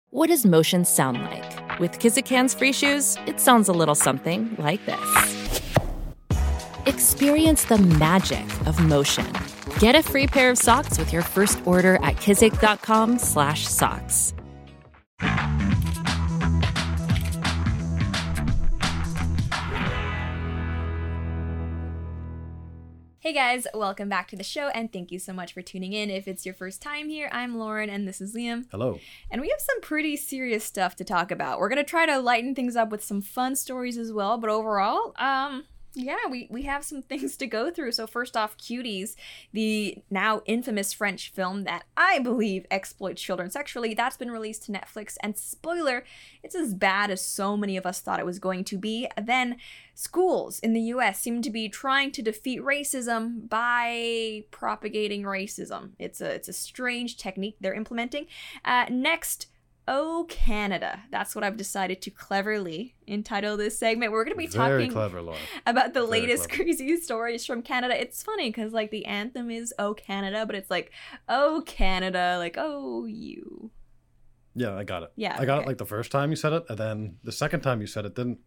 What does motion sound like? With Kizikans free shoes, it sounds a little something like this. Experience the magic of motion. Get a free pair of socks with your first order at kizik.com/socks. Hey guys, welcome back to the show, and thank you so much for tuning in. If it's your first time here, I'm Lauren, and this is Liam. Hello. And we have some pretty serious stuff to talk about. We're going to try to lighten things up with some fun stories as well, but overall, we have some things to go through. So first off, Cuties, the now infamous French film that I believe exploits children sexually, that's been released to Netflix, and spoiler, it's as bad as so many of us thought it was going to be. Then schools in the US seem to be trying to defeat racism by propagating racism. It's a strange technique they're implementing. Next, Oh Canada. That's what I've decided to cleverly entitle this segment. We're going to be talking about the latest crazy stories from Canada. It's funny because like the anthem is Oh Canada, but it's like Oh Canada, like oh you. Yeah, I got it. Yeah, I got it like the first time you said it, and then the second time you said it didn't,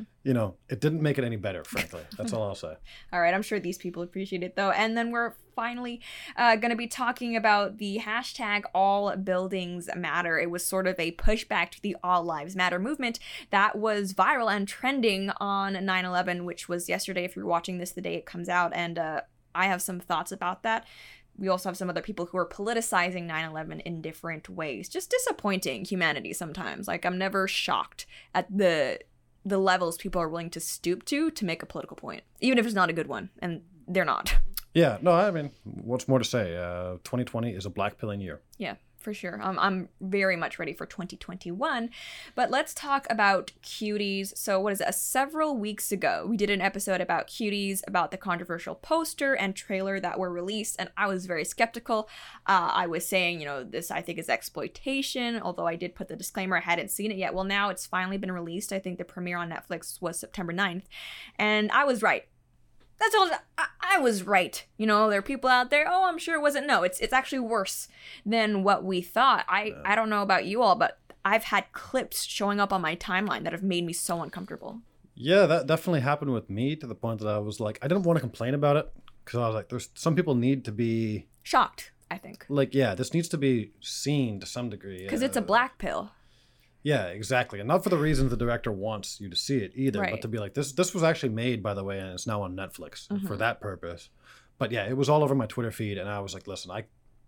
it didn't make it any better, frankly. That's all I'll say. All right, I'm sure these people appreciate it, though. And then we're finally going to be talking about the hashtag All Buildings Matter. It was sort of a pushback to the All Lives Matter movement that was viral and trending on 9/11, which was yesterday, if you're watching this the day it comes out. And I have some thoughts about that. We also have some other people who are politicizing 9/11 in different ways. Just disappointing humanity sometimes. Like, I'm never shocked at the levels people are willing to stoop to make a political point, even if it's not a good one, and they're not. Yeah, no, I mean, what's more to say? 2020 is a black pilling year. Yeah, for sure. I'm very much ready for 2021. But let's talk about Cuties. So what is it? Several weeks ago, we did an episode about Cuties, about the controversial poster and trailer that were released, and I was very skeptical. I was saying, this I think is exploitation, although I did put the disclaimer I hadn't seen it yet. Well, now it's finally been released. I think the premiere on Netflix was September 9th, and I was right. That's all. I was right. There are people out there, oh, I'm sure it wasn't. No, it's actually worse than what we thought. I don't know about you all, but I've had clips showing up on my timeline that have made me so uncomfortable. Yeah, that definitely happened with me, to the point that I was like, I didn't want to complain about it, because I was like, there's some people need to be shocked, I think. Like, yeah, this needs to be seen to some degree. Because it's a black pill. Yeah, exactly. And not for the reasons the director wants you to see it either, right. But to be like, this was actually made, by the way, and it's now on Netflix for that purpose. But yeah, it was all over my Twitter feed, and I was like, listen,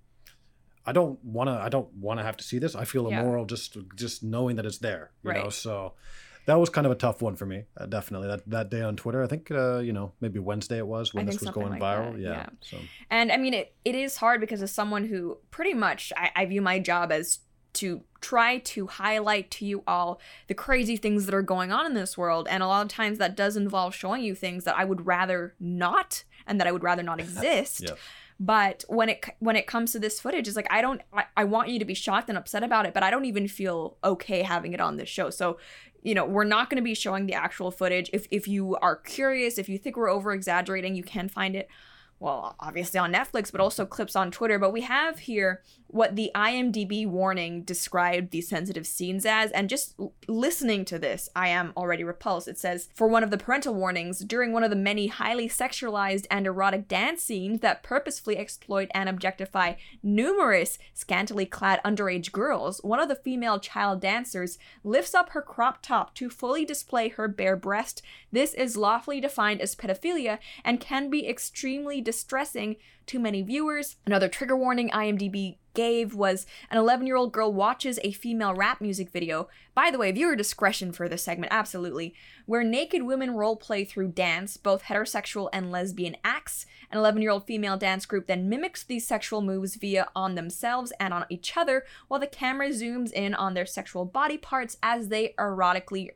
I don't want to have to see this. I feel immoral just knowing that it's there, you know? So that was kind of a tough one for me, definitely. That day on Twitter, I think, maybe Wednesday it was when this was going viral. Yeah. So. And I mean, it is hard because as someone who pretty much, I view my job as to try to highlight to you all the crazy things that are going on in this world. And a lot of times that does involve showing you things that I would rather not, and that I would rather not exist. Yep. But when it comes to this footage, it's like, I want you to be shocked and upset about it, but I don't even feel okay having it on this show. So, we're not going to be showing the actual footage. If you are curious, if you think we're over exaggerating, you can find it, well, obviously on Netflix, but also clips on Twitter. But we have here what the IMDb warning described these sensitive scenes as, and just listening to this, I am already repulsed. It says, for one of the parental warnings, during one of the many highly sexualized and erotic dance scenes that purposefully exploit and objectify numerous scantily clad underage girls, one of the female child dancers lifts up her crop top to fully display her bare breast. This is lawfully defined as pedophilia and can be extremely distressing to many viewers. Another trigger warning IMDb gave was an 11-year-old girl watches a female rap music video, by the way, viewer discretion for this segment, absolutely, where naked women role play through dance, both heterosexual and lesbian acts. An 11-year-old female dance group then mimics these sexual moves on themselves and on each other, while the camera zooms in on their sexual body parts as they erotically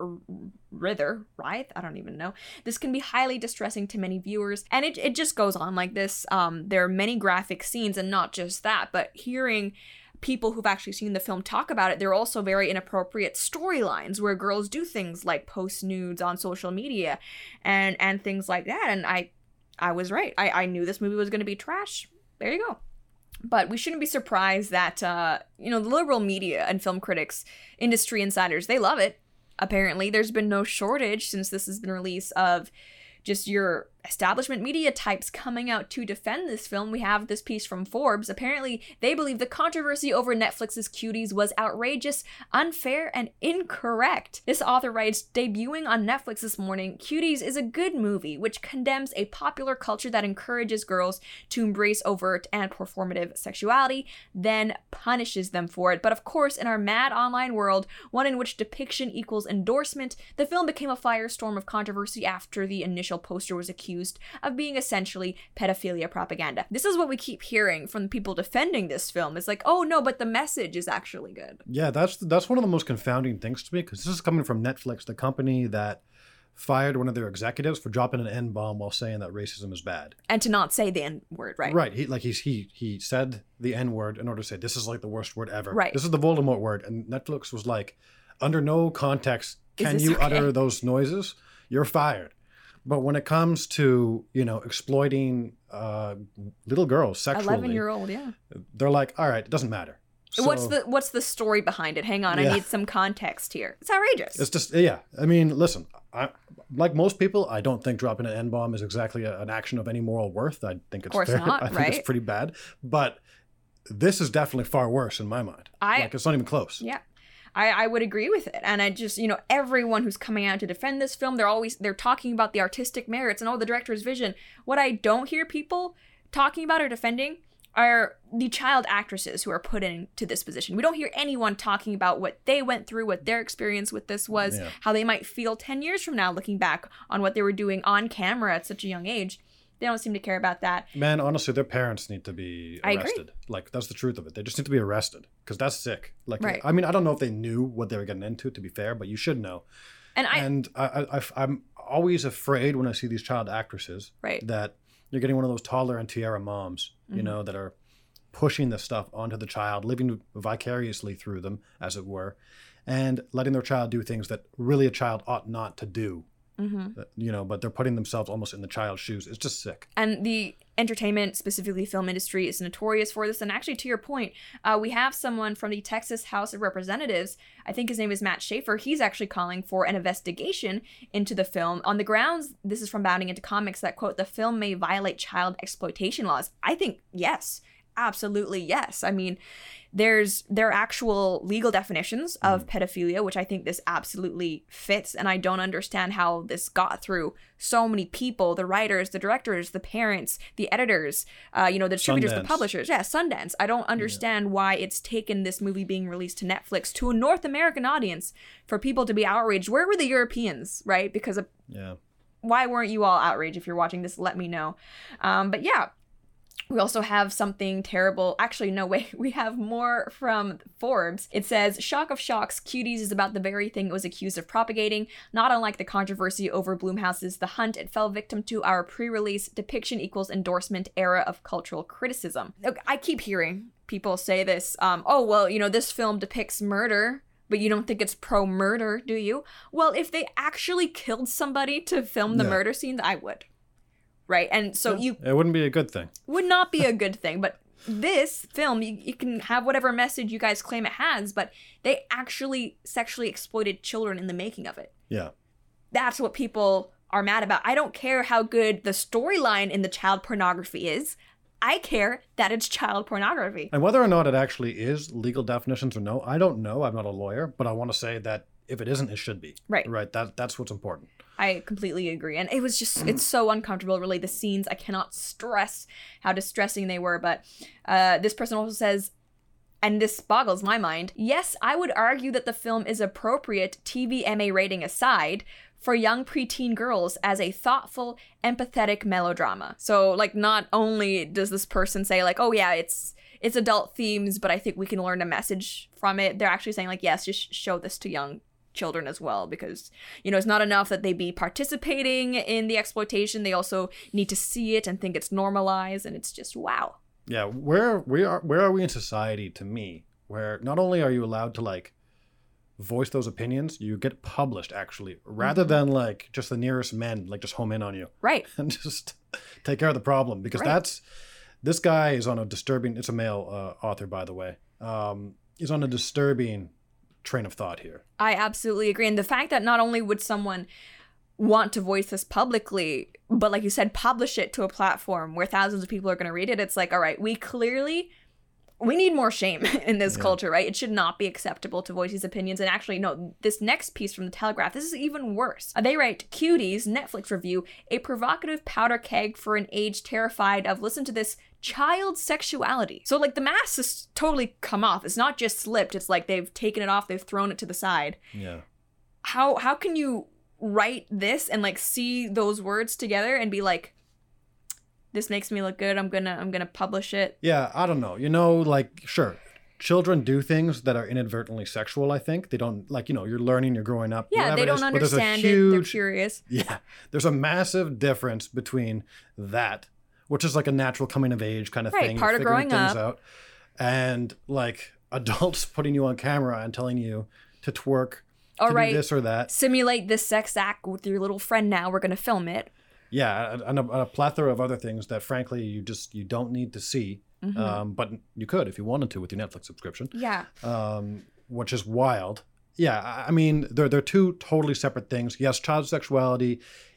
writhe? I don't even know. This can be highly distressing to many viewers, and it just goes on like this. There are many graphic scenes, and not just that, but hearing people who've actually seen the film talk about it, there are also very inappropriate storylines where girls do things like post nudes on social media and things like that. And I was right. I knew this movie was going to be trash. There you go. But we shouldn't be surprised that, the liberal media and film critics, industry insiders, they love it. Apparently, there's been no shortage since this has been released of just your establishment media types coming out to defend this film. We have this piece from Forbes. Apparently, they believe the controversy over Netflix's Cuties was outrageous, unfair, and incorrect. This author writes, debuting on Netflix this morning, Cuties is a good movie which condemns a popular culture that encourages girls to embrace overt and performative sexuality, then punishes them for it. But of course, in our mad online world, one in which depiction equals endorsement, the film became a firestorm of controversy after the initial poster was accused of being essentially pedophilia propaganda. This is what we keep hearing from the people defending this film. It's like, oh no, but the message is actually good. Yeah, that's one of the most confounding things to me, because this is coming from Netflix, the company that fired one of their executives for dropping an N-bomb while saying that racism is bad. And to not say the N-word, right? Right. He said the N-word in order to say this is like the worst word ever. Right. This is the Voldemort word. And Netflix was like, under no context can you okay? utter those noises. You're fired. But when it comes to, exploiting little girls sexually, 11-year-old, yeah, they're like, all right, it doesn't matter. So, what's the story behind it? Hang on, yeah. I need some context here. It's outrageous. It's just, yeah. I mean, listen, like most people, I don't think dropping an N-bomb is exactly an action of any moral worth. I think it's fair. Not, I think it's pretty bad. But this is definitely far worse in my mind. It's not even close. Yeah. I would agree with it. And I just, everyone who's coming out to defend this film, they're talking about the artistic merits and the director's vision. What I don't hear people talking about or defending are the child actresses who are put into this position. We don't hear anyone talking about what they went through, what their experience with this was, how they might feel 10 years from now looking back on what they were doing on camera at such a young age. They don't seem to care about that. Man, honestly, their parents need to be arrested. I agree. Like, that's the truth of it. They just need to be arrested, because that's sick. Like, right. I mean, I don't know if they knew what they were getting into, to be fair, but you should know. And I'm always afraid when I see these child actresses that you're getting one of those toddler and tiara moms, that are pushing this stuff onto the child, living vicariously through them, as it were, and letting their child do things that really a child ought not to do. Mm-hmm. But they're putting themselves almost in the child's shoes. It's just sick. And the entertainment, specifically film industry, is notorious for this. And actually, to your point, we have someone from the Texas House of Representatives, I think his name is Matt Schaefer. He's actually calling for an investigation into the film on the grounds, this is from Bounding Into Comics, that, quote, the film may violate child exploitation laws. I think, yes. Absolutely, yes. I mean, there are actual legal definitions of pedophilia, which I think this absolutely fits. And I don't understand how this got through so many people, the writers, the directors, the parents, the editors, the distributors, Sundance. The publishers. Yeah, Sundance. I don't understand why it's taken this movie being released to Netflix to a North American audience for people to be outraged. Where were the Europeans, right? Because of, why weren't you all outraged? If you're watching this, let me know. But yeah. We also have something terrible. Actually, no, wait. We have more from Forbes. It says, shock of shocks, Cuties is about the very thing it was accused of propagating. Not unlike the controversy over Blumhouse's The Hunt, it fell victim to our pre-release depiction equals endorsement era of cultural criticism. I keep hearing people say this. This film depicts murder, but you don't think it's pro-murder, do you? Well, if they actually killed somebody to film the murder scenes, I would. Right, and so it wouldn't be a good thing. Would not be a good thing, but this film, you can have whatever message you guys claim it has, but they actually sexually exploited children in the making of it. Yeah. That's what people are mad about. I don't care how good the storyline in the child pornography is. I care that it's child pornography. And whether or not it actually is legal definitions or no, I don't know. I'm not a lawyer, but I want to say that if it isn't, it should be. Right. Right. That's what's important. I completely agree. And it was just, it's so uncomfortable, really. The scenes, I cannot stress how distressing they were. But this person also says, and this boggles my mind, yes, I would argue that the film is appropriate, TVMA rating aside, for young preteen girls as a thoughtful, empathetic melodrama. So, like, not only does this person say, like, oh yeah, it's adult themes, but I think we can learn a message from it. They're actually saying, like, yes, just show this to young children as well, because it's not enough that they be participating in the exploitation. They also need to see it and think it's normalized, and it's just wow. Yeah, where are we in society, to me, where not only are you allowed to like voice those opinions, you get published actually, rather than like just the nearest men like just home in on you, right, and just take care of the problem, because This guy is on a disturbing, it's a male author, by the way, is on a disturbing train of thought here. I absolutely agree. And the fact that not only would someone want to voice this publicly, but like you said, publish it to a platform where thousands of people are going to read it, it's like, all right, we need more shame in this culture, right? It should not be acceptable to voice these opinions. And actually, no, this next piece from the Telegraph, this is even worse. They write, Cuties, Netflix review, a provocative powder keg for an age terrified of, listen to this, child sexuality. So like the mask has totally come off. It's not just slipped. It's like they've taken it off. They've thrown it to the side. Yeah. How can you write this and like see those words together and be like, this makes me look good, I'm gonna publish it? Yeah, I don't know. You know, like, sure, children do things that are inadvertently sexual, I think. They don't, like, you know, you're learning, you're growing up. Yeah, they don't understand it, they're curious. Yeah, there's a massive difference between that, which is like a natural coming of age kind of thing. Part of growing up. Out, and like adults putting you on camera and telling you to twerk, to do this or that. Simulate this sex act with your little friend now, we're gonna film it. Yeah, and a plethora of other things that, frankly, you don't need to see, but you could if you wanted to with your Netflix subscription. Yeah. Which is wild. Yeah, I mean, they're two totally separate things. Yes, child sexuality,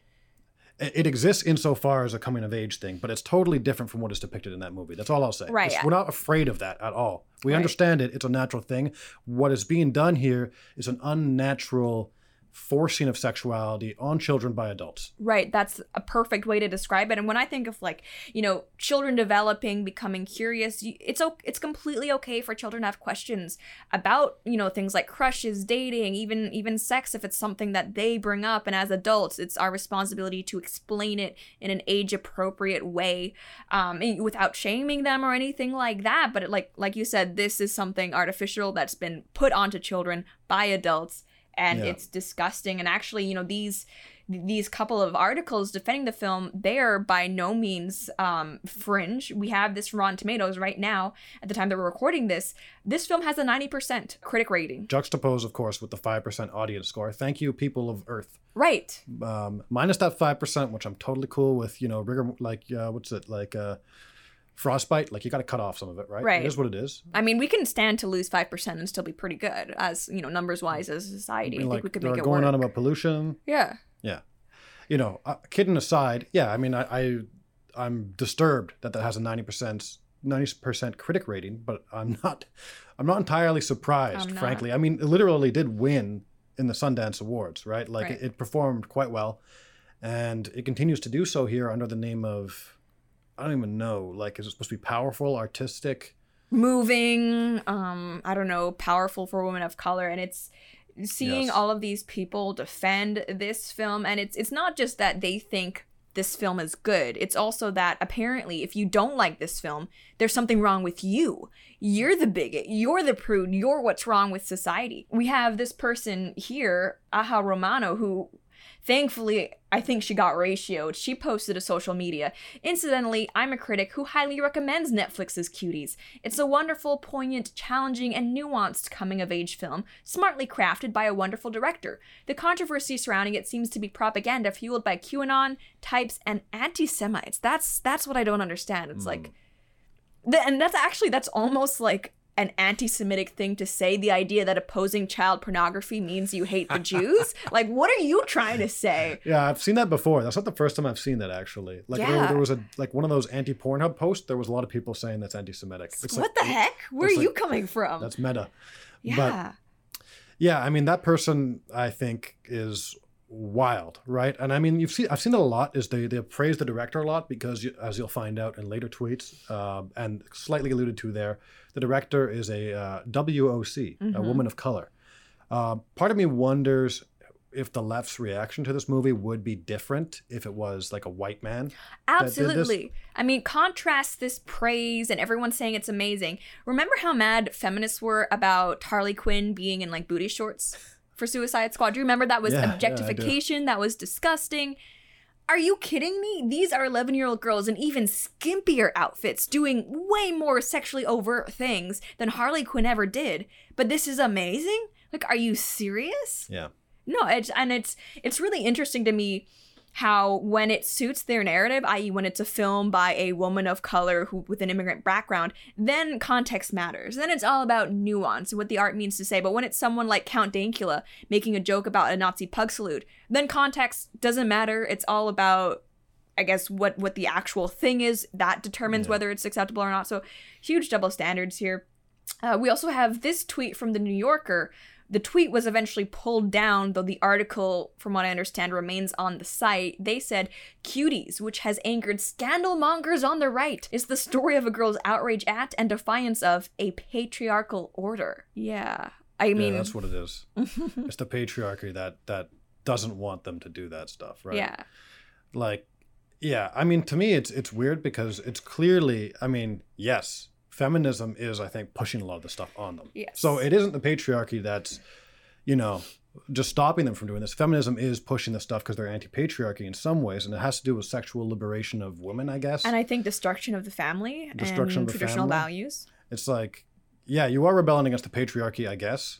it exists insofar as a coming of age thing, but it's totally different from what is depicted in that movie. That's all I'll say. Right. We're not afraid of that at all. We understand it. It's a natural thing. What is being done here is an unnatural forcing of sexuality on children by adults. Right. That's a perfect way to describe it. And when I think of, like, you know, children developing, becoming curious, it's completely okay for children to have questions about, you know, things like crushes, dating, even sex, if it's something that they bring up. And as adults, it's our responsibility to explain it in an age appropriate way, without shaming them or anything like that. But like you said, this is something artificial that's been put onto children by adults. And it's disgusting. And actually, you know, these couple of articles defending the film, they are by no means fringe. We have this Rotten Tomatoes right now, at the time that we're recording this. This film has a 90% critic rating. Juxtaposed, of course, with the 5% audience score. Thank you, people of Earth. Right. Minus that 5%, which I'm totally cool with, you know, rigor, like, what's it, like, frostbite, like you got to cut off some of it, right? Right. It is what it is. I mean, we can stand to lose 5% and still be pretty good, as, you know, numbers wise as a society. I think we could make it work. Going on about pollution. Yeah. Yeah. You know, kidding aside, yeah, I mean, I'm disturbed that has a 90% critic rating, but I'm not entirely surprised, frankly. I mean, it literally did win in the Sundance Awards, right? Like it performed quite well, and it continues to do so here under the name of, I don't even know. Like, is it supposed to be powerful, artistic? Moving, I don't know, powerful for women of color. And it's seeing all of these people defend this film. And it's not just that they think this film is good. It's also that apparently if you don't like this film, there's something wrong with you. You're the bigot. You're the prude. You're what's wrong with society. We have this person here, Aha Romano, who... thankfully, I think she got ratioed. She posted to social media. Incidentally, I'm a critic who highly recommends Netflix's Cuties. It's a wonderful, poignant, challenging, and nuanced coming-of-age film, smartly crafted by a wonderful director. The controversy surrounding it seems to be propaganda fueled by QAnon, types, and anti-Semites. That's what I don't understand. It's like... and that's almost like an anti-Semitic thing to say, the idea that opposing child pornography means you hate the Jews. Like, what are you trying to say? Yeah, I've seen that before. That's not the first time I've seen that, actually. Like, there was one of those anti-Pornhub posts. There was a lot of people saying that's anti-Semitic. It's what the heck? Where are you coming from? That's meta. Yeah. But, yeah, I mean, that person, I think, is wild, right? And I mean, I've seen it a lot, is they praise the director a lot because, as you'll find out in later tweets, and slightly alluded to there, the director is a WOC, a woman of color. Part of me wonders if the left's reaction to this movie would be different if it was like a white man. Absolutely. I mean, contrast this praise and everyone saying it's amazing. Remember how mad feminists were about Harley Quinn being in like booty shorts for Suicide Squad? Do you remember that was objectification? That was disgusting. Are you kidding me? These are 11-year-old girls in even skimpier outfits doing way more sexually overt things than Harley Quinn ever did. But this is amazing? Like, are you serious? Yeah. No, it's really interesting to me how when it suits their narrative, i.e. when it's a film by a woman of color who with an immigrant background, then context matters. Then it's all about nuance and what the art means to say. But when it's someone like Count Dankula making a joke about a Nazi pug salute, then context doesn't matter. It's all about, I guess, what the actual thing is that determines whether it's acceptable or not. So huge double standards here. We also have this tweet from The New Yorker. The tweet was eventually pulled down, though the article, from what I understand, remains on the site. They said, "Cuties, which has angered scandal mongers on the right, is the story of a girl's outrage at and defiance of a patriarchal order." Yeah. I mean... Yeah, that's what it is. It's the patriarchy that doesn't want them to do that stuff, right? Yeah. Like, yeah, I mean, to me, it's weird because it's clearly, I mean, yes, feminism is, I think, pushing a lot of the stuff on them. Yes. So it isn't the patriarchy that's, just stopping them from doing this. Feminism is pushing the stuff because they're anti-patriarchy in some ways, and it has to do with sexual liberation of women, I guess. And I think destruction of the family and traditional values. It's like, yeah, you are rebelling against the patriarchy, I guess,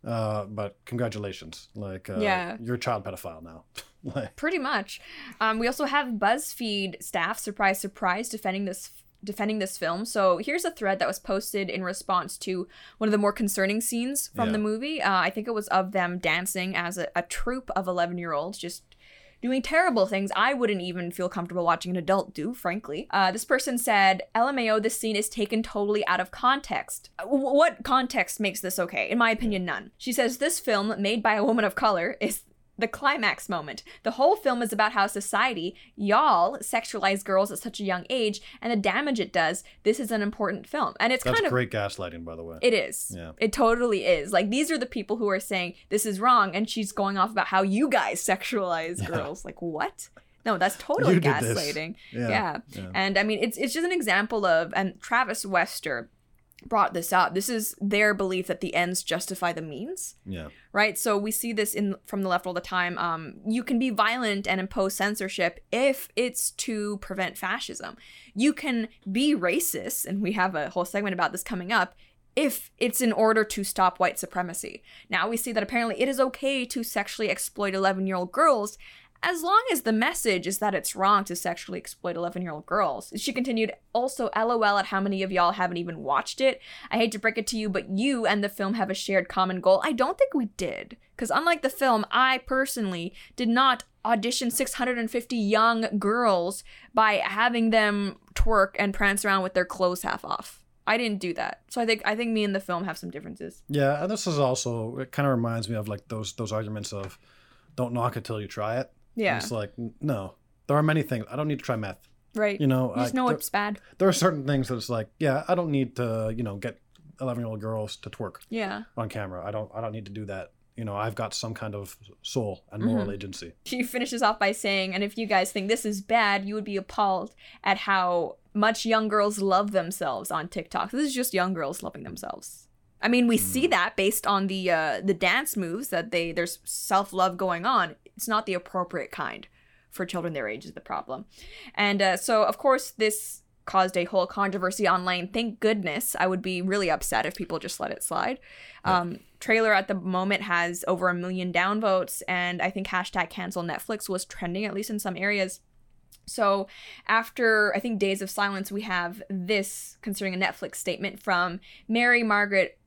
but congratulations. Like, you're a child pedophile now. Pretty much. We also have BuzzFeed staff, surprise, surprise, defending this film. So here's a thread that was posted in response to one of the more concerning scenes from the movie. I think it was of them dancing as a troupe of 11-year-olds, just doing terrible things I wouldn't even feel comfortable watching an adult do, frankly. This person said, "LMAO, this scene is taken totally out of context." What context makes this okay? In my opinion, none. She says, "This film, made by a woman of color, is the climax moment. The whole film is about how society, y'all, sexualize girls at such a young age and the damage it does. This is an important film." And it's That's great gaslighting, by the way. It is. Yeah. It totally is. Like, these are the people who are saying this is wrong, and she's going off about how you guys sexualize girls. Like, what? No, that's totally gaslighting. Yeah. And I mean, it's just an example of, and Travis Wester brought this up. This is their belief that the ends justify the means. Yeah. Right? So we see this from the left all the time. You can be violent and impose censorship if it's to prevent fascism. You can be racist, and we have a whole segment about this coming up, if it's in order to stop white supremacy. Now we see that apparently it is okay to sexually exploit 11-year-old girls, as long as the message is that it's wrong to sexually exploit 11-year-old girls. She continued, "Also, LOL at how many of y'all haven't even watched it. I hate to break it to you, but you and the film have a shared common goal." I don't think we did. Because unlike the film, I personally did not audition 650 young girls by having them twerk and prance around with their clothes half off. I didn't do that. So I think me and the film have some differences. Yeah, and this is also, it kind of reminds me of like those arguments of don't knock it till you try it. Yeah. And it's like, no, there are many things. I don't need to try meth. Right. You just know it's bad. There are certain things that it's like, yeah, I don't need to, get 11-year-old girls to twerk on camera. I don't need to do that. I've got some kind of soul and moral agency. She finishes off by saying, "And if you guys think this is bad, you would be appalled at how much young girls love themselves on TikTok." This is just young girls loving themselves. I mean, we see that based on the dance moves that there's self-love going on. It's not the appropriate kind for children their age is the problem. And so, of course, this caused a whole controversy online. Thank goodness. I would be really upset if people just let it slide. Trailer at the moment has over 1 million downvotes, and I think #CancelNetflix was trending, at least in some areas. So after, I think, days of silence, we have this concerning a Netflix statement from Mary Margaret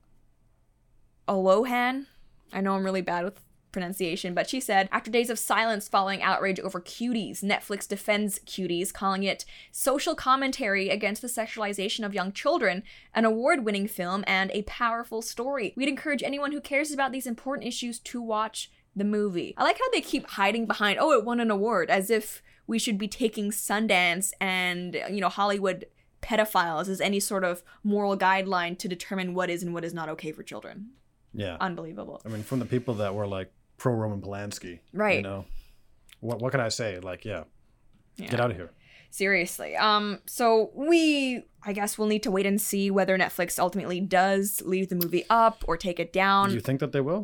Olohan. I know I'm really bad with pronunciation, but she said, "After days of silence following outrage over Cuties, Netflix defends Cuties, calling it social commentary against the sexualization of young children, an award-winning film, and a powerful story. We'd encourage anyone who cares about these important issues to watch the movie." I like how they keep hiding behind, oh, it won an award, as if we should be taking Sundance and, Hollywood pedophiles as any sort of moral guideline to determine what is and what is not okay for children. Yeah. Unbelievable. I mean, from the people that were like pro Roman Polanski. Right. What can I say? Like, yeah. Get out of here. Seriously. So I guess we'll need to wait and see whether Netflix ultimately does leave the movie up or take it down. Do you think that they will?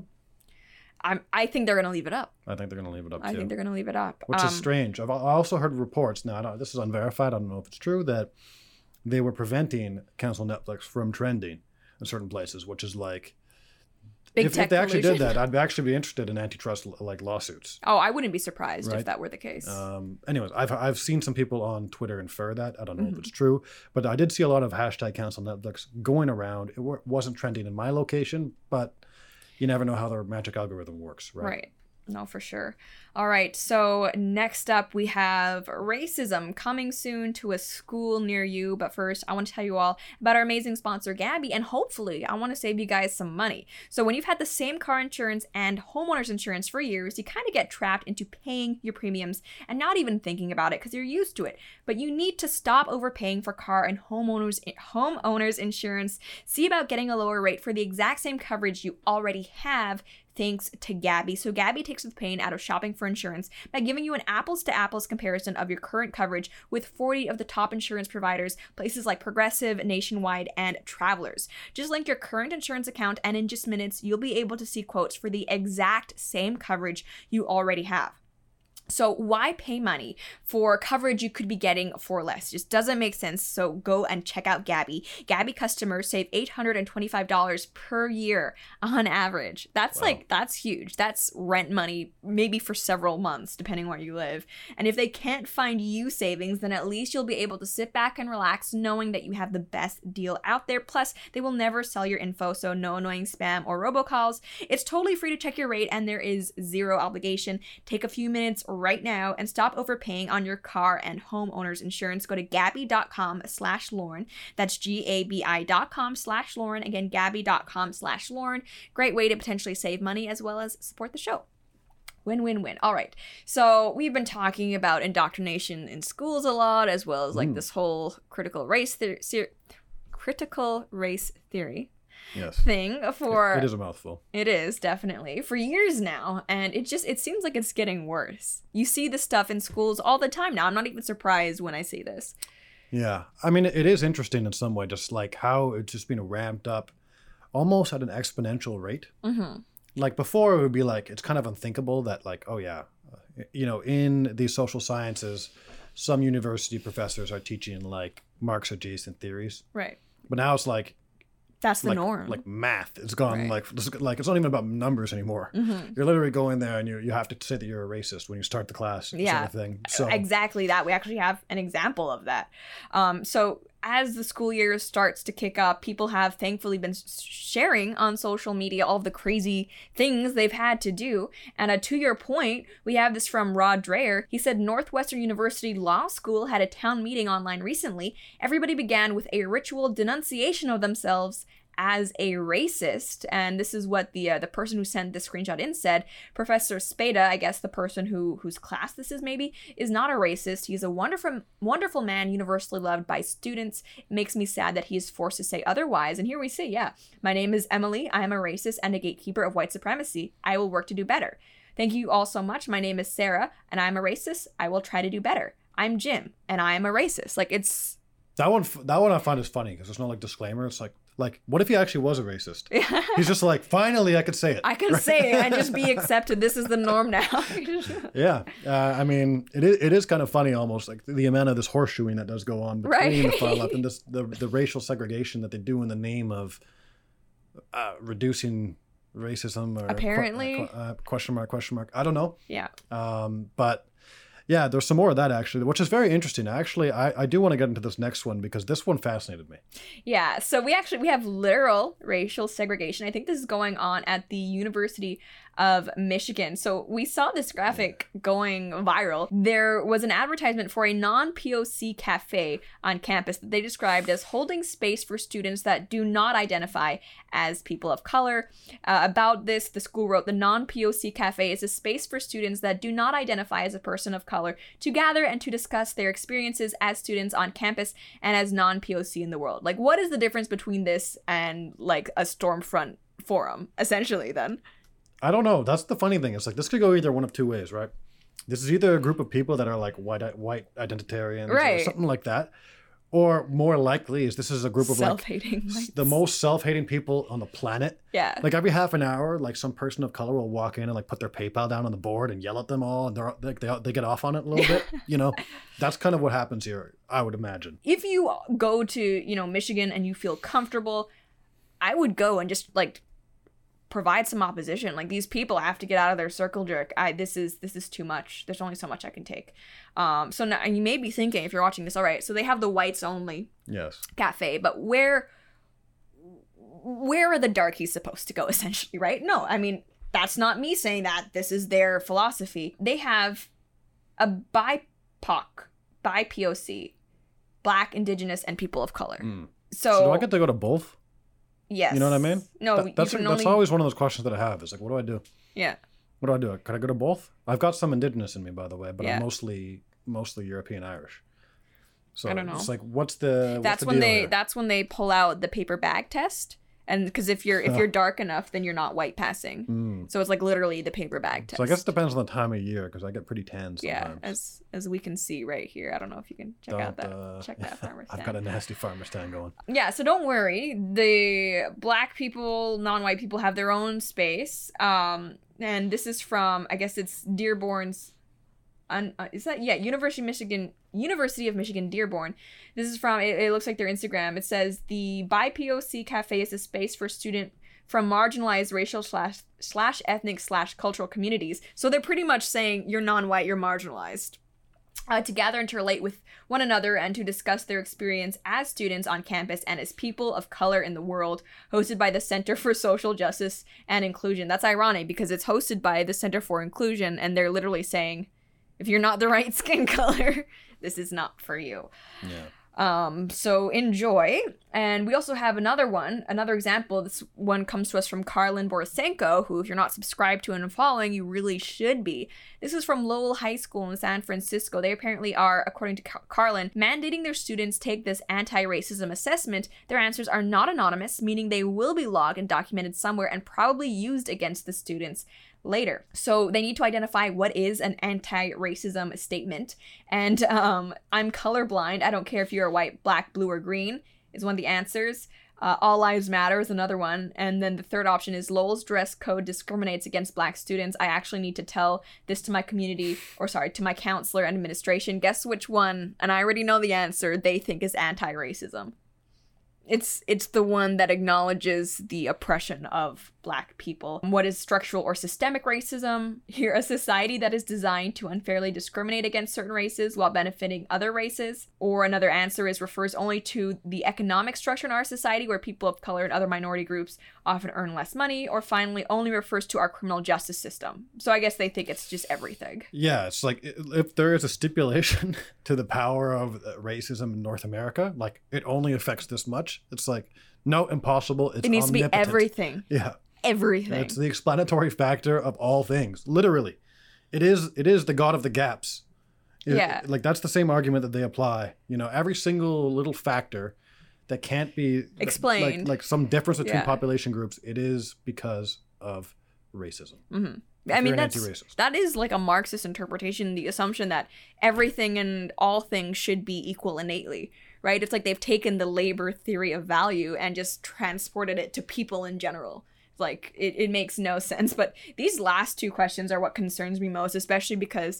I think they're going to leave it up. I think they're going to leave it up, too. I think they're going to leave it up. Which is strange. I also heard reports, now this is unverified, I don't know if it's true, that they were preventing Cancel Netflix from trending in certain places, which is like, Big if tech they actually did collusion. that, I'd actually be interested in antitrust like lawsuits. Oh, I wouldn't be surprised Right. if that were the case. Anyways, I've seen some people on Twitter infer that. I don't know Mm-hmm. if it's true, but I did see a lot of hashtag cancel Netflix going around. It wasn't trending in my location, but you never know how their magic algorithm works, right? Right. No, for sure. All right. So next up, we have racism coming soon to a school near you. But first, I want to tell you all about our amazing sponsor, Gabby. And hopefully, I want to save you guys some money. So when you've had the same car insurance and homeowners insurance for years, you kind of get trapped into paying your premiums and not even thinking about it because you're used to it. But you need to stop overpaying for car and homeowners insurance. See about getting a lower rate for the exact same coverage you already have, thanks to Gabby. So Gabby takes the pain out of shopping for insurance by giving you an apples-to-apples comparison of your current coverage with 40 of the top insurance providers, places like Progressive, Nationwide, and Travelers. Just link your current insurance account, and in just minutes, you'll be able to see quotes for the exact same coverage you already have. So why pay money for coverage you could be getting for less? Just doesn't make sense. So go and check out Gabby. Gabby customers save $825 per year on average. That's that's huge. That's rent money, maybe for several months, depending where you live. And if they can't find you savings, then at least you'll be able to sit back and relax knowing that you have the best deal out there. Plus, they will never sell your info, so no annoying spam or robocalls. It's totally free to check your rate, and there is zero obligation. Take a few minutes right now and stop overpaying on your car and homeowners insurance. Go to Gabby.com/Lauren. That's GABI.com/Lauren. Again, Gabby.com/Lauren. Great way to potentially save money as well as support the show. Win-win-win. All right. So we've been talking about indoctrination in schools a lot, as well as like this whole critical race theory. Yes. Thing for It is a mouthful. It is definitely for years now, and it seems like it's getting worse. You see this stuff in schools all the time now. I'm not even surprised when I see this. Yeah. I mean, it is interesting in some way, just like how it's just been ramped up almost at an exponential rate. Mm-hmm. Like before, it would be like, it's kind of unthinkable that like, oh yeah, in these social sciences, some university professors are teaching like Marx adjacent theories. Right. But now it's like, that's the norm. Like math. It's gone Right. like it's not even about numbers anymore. Mm-hmm. You're literally going there and you have to say that you're a racist when you start the class. Yeah. Sort of thing. So Exactly that. We actually have an example of that. So as the school year starts to kick up, people have thankfully been sharing on social media all of the crazy things they've had to do. And to your point, we have this from Rod Dreher. He said Northwestern University Law School had a town meeting online recently. Everybody began with a ritual denunciation of themselves as a racist, and this is what the person who sent the screenshot in said. Professor Spada, I guess the person whose class this is maybe, is not a racist. He's a wonderful man, universally loved by students. It makes me sad that he is forced to say otherwise. And here we say, yeah, my name is Emily. I am a racist and a gatekeeper of white supremacy. I will work to do better. Thank you all so much. My name is Sarah, and I am a racist. I will try to do better. I'm Jim, and I am a racist. Like it's that one I find is funny because there's no like disclaimer. It's like, what if he actually was a racist? He's just like, finally, I could say it. I can say it and just be accepted. This is the norm now. Yeah. I mean, it is kind of funny almost, like the amount of this horseshoeing that does go on between the far left and this, the racial segregation that they do in the name of reducing racism. Or apparently. Question mark. I don't know. Yeah. But yeah, there's some more of that actually, which is very interesting. Actually, I do want to get into this next one because this one fascinated me. Yeah, so we have literal racial segregation. I think this is going on at the University of Michigan. So we saw this graphic going viral. There was an advertisement for a non-POC cafe on campus that they described as holding space for students that do not identify as people of color. About this, the school wrote, the non-POC cafe is a space for students that do not identify as a person of color to gather and to discuss their experiences as students on campus and as non-POC in the world. Like, what is the difference between this and like a Stormfront forum, essentially, then? I don't know. That's the funny thing. It's like this could go either one of two ways, right? This is either a group of people that are like white identitarians or something like that, or more likely is this is a group of self-hating, like the most self-hating people on the planet. Yeah. Like every half an hour, like some person of color will walk in and like put their PayPal down on the board and yell at them all, and they get off on it a little bit. You know, that's kind of what happens here, I would imagine. If you go to Michigan and you feel comfortable, I would go and just like provide some opposition. Like, these people have to get out of their circle jerk. This is too much. There's only so much I can take. So now, and you may be thinking, if you're watching this, all right, so they have the whites only cafe, but where are the darkies supposed to go, essentially, right? No, I mean, that's not me saying that. This is their philosophy. They have a BIPOC, Black, Indigenous, and people of color. So do I get to go to both? Yes. You know what I mean? No, that's always one of those questions that I have. Is like, what do I do? Yeah. What do I do? Can I go to both? I've got some Indigenous in me, by the way, but I'm mostly European Irish. So I don't know. It's like, what's the that's when they pull out the paper bag test. And because if you're dark enough, then you're not white passing. So it's like literally the paper bag test. So I guess it depends on the time of year, because I get pretty tan sometimes. Yeah, as we can see right here. I don't know if you can check that farmer's tan. I've got a nasty farmer's tan going. Yeah, so don't worry. The Black people, non-white people have their own space. And this is from, I guess it's Dearborn's. University of Michigan Dearborn. This is from, it looks like their Instagram. It says, the BIPOC Cafe is a space for student from marginalized racial slash ethnic slash cultural communities. So they're pretty much saying, you're non-white, you're marginalized. To gather and to relate with one another and to discuss their experience as students on campus and as people of color in the world, hosted by the Center for Social Justice and Inclusion. That's ironic, because it's hosted by the Center for Inclusion, and they're literally saying, if you're not the right skin color, this is not for you. Yeah. So enjoy. And we also have another example. This one comes to us from Karlin Borisenko, who, if you're not subscribed to and following, you really should be. This is from Lowell High School in San Francisco. They apparently are, according to Karlin, mandating their students take this anti-racism assessment. Their answers are not anonymous, meaning they will be logged and documented somewhere and probably used against the students later. So they need to identify what is an anti-racism statement. And I'm colorblind. I don't care if you're white, black, blue, or green is one of the answers. All lives matter is another one. And then the third option is Lowell's dress code discriminates against Black students. I actually need to tell this to my community, to my counselor and administration. Guess which one? And I already know the answer. They think is anti-racism. It's the one that acknowledges the oppression of Black people. What is structural or systemic racism? Here, a society that is designed to unfairly discriminate against certain races while benefiting other races. Or another answer refers only to the economic structure in our society where people of color and other minority groups often earn less money. Or finally, only refers to our criminal justice system. So I guess they think it's just everything. Yeah, it's like, if there is a stipulation to the power of racism in North America, like, it only affects this much. It's like, no, impossible. It needs to be everything. Yeah. Everything. It's the explanatory factor of all things. Literally. It is the God of the gaps. Like, that's the same argument that they apply. You know, every single little factor that can't be explained, like some difference between population groups, it is because of racism. Mm-hmm. I mean, that is like a Marxist interpretation, the assumption that everything and all things should be equal innately, right? It's like they've taken the labor theory of value and just transported it to people in general. Like, it makes no sense. But these last two questions are what concerns me most, especially because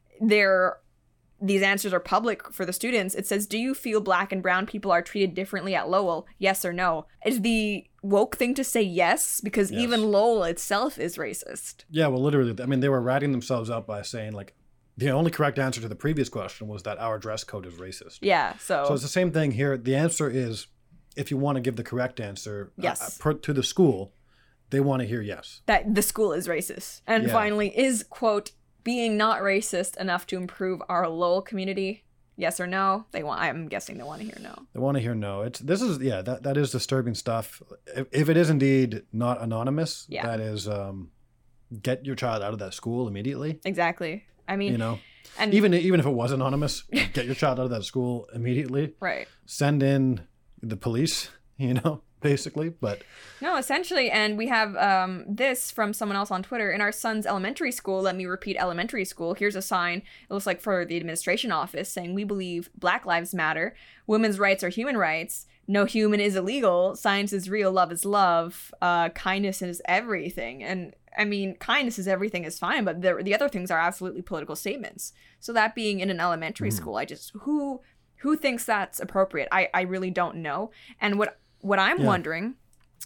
these answers are public for the students. It says, do you feel Black and brown people are treated differently at Lowell? Yes or no? Is the woke thing to say yes? Because even Lowell itself is racist. Yeah, well, literally, I mean, they were ratting themselves up by saying, like, the only correct answer to the previous question was that our dress code is racist. Yeah, so it's the same thing here. The answer is, if you want to give the correct answer to the school, they want to hear yes. That the school is racist. And finally, is, quote, being not racist enough to improve our Lowell community? Yes or no? I'm guessing they want to hear no. They want to hear no. That is disturbing stuff. If it is indeed not anonymous, that is, get your child out of that school immediately. Exactly. I mean, you know, and even if it was anonymous, get your child out of that school immediately. Right. Send in the police, you know. Basically, but no, essentially. And we have this from someone else on Twitter. In our son's elementary school, let me repeat, elementary school, here's a sign, it looks like for the administration office, saying, we believe Black lives matter, women's rights are human rights, no human is illegal, science is real, love is love, kindness is everything. And I mean, kindness is everything is fine, but the other things are absolutely political statements. So that being in an elementary school, I just, who who thinks that's appropriate? I really don't know. And what I'm wondering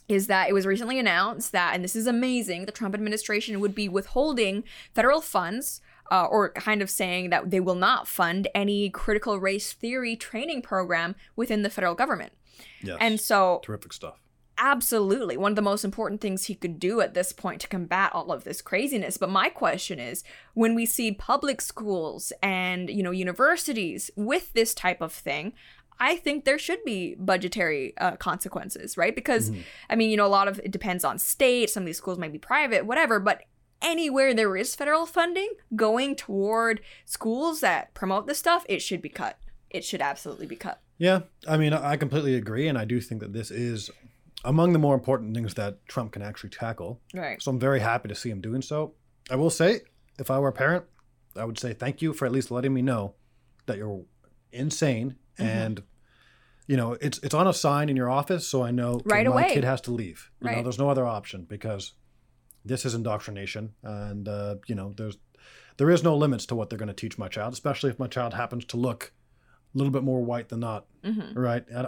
is that it was recently announced that, and this is amazing, the Trump administration would be withholding federal funds or kind of saying that they will not fund any critical race theory training program within the federal government. Yes. And so, terrific stuff. absolutely, one of the most important things he could do at this point to combat all of this craziness. But my question is, when we see public schools and, you know, universities with this type of thing, I think there should be budgetary consequences, right? Because, I mean, you know, a lot of it depends on state. Some of these schools might be private, whatever. But anywhere there is federal funding going toward schools that promote this stuff, it should be cut. It should absolutely be cut. Yeah, I mean, I completely agree. And I do think that this is among the more important things that Trump can actually tackle. Right. So I'm very happy to see him doing so. I will say, if I were a parent, I would say thank you for at least letting me know that you're insane. And, you know, it's on a sign in your office, so I know Right my away. kid has to leave. You know, Right. there's no other option because this is indoctrination. And, you know, there is no limits to what they're going to teach my child, especially if my child happens to look a little bit more white than not. Right. And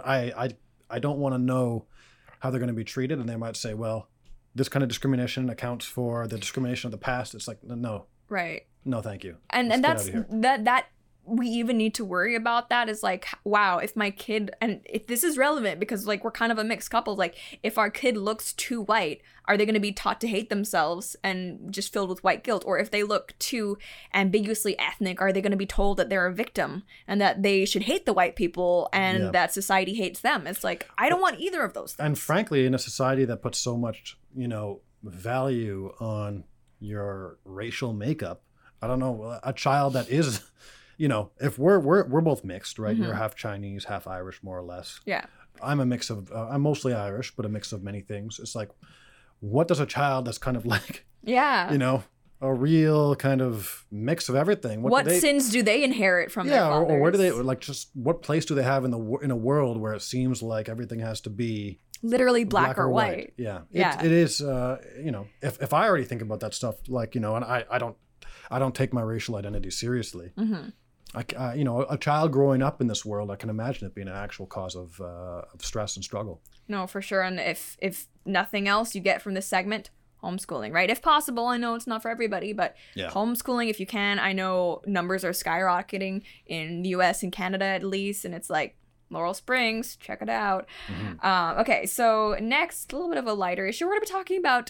I don't want to know how they're going to be treated. And they might say, well, this kind of discrimination accounts for the discrimination of the past. It's like, no, Right. no, thank you. And Let's get that's out of here. that we even need to worry about that is like, wow, if my kid, and if this is relevant because like we're kind of a mixed couple, like if our kid looks too white, are they going to be taught to hate themselves and just filled with white guilt? Or if they look too ambiguously ethnic, are they going to be told that they're a victim and that they should hate the white people and Yeah. that society hates them? It's like, I don't want either of those things. And frankly, in a society that puts so much, you know, value on your racial makeup, I don't know, a child that is, you know, if we're both mixed, right? You're half Chinese, half Irish, more or less. Yeah. I'm a mix of, I'm mostly Irish, but a mix of many things. It's like, what does a child that's kind of like, Yeah. you know, a real kind of mix of everything? What do they, sins do they inherit from their yeah, fathers? or where do they, like, just what place do they have in a world where it seems like everything has to be Literally black or white. Yeah. Yeah. It is, you know, if I already think about that stuff, like, you know, and I don't take my racial identity seriously. You know, a child growing up in this world, I can imagine it being an actual cause of stress and struggle. No, for sure. And if nothing else you get from this segment, homeschooling, right? If possible. I know it's not for everybody, but Yeah. homeschooling if you can. I know numbers are skyrocketing in the US and Canada at least, and it's like Laurel Springs, check it out. Okay, so next, a little bit of a lighter issue. We're going to be talking about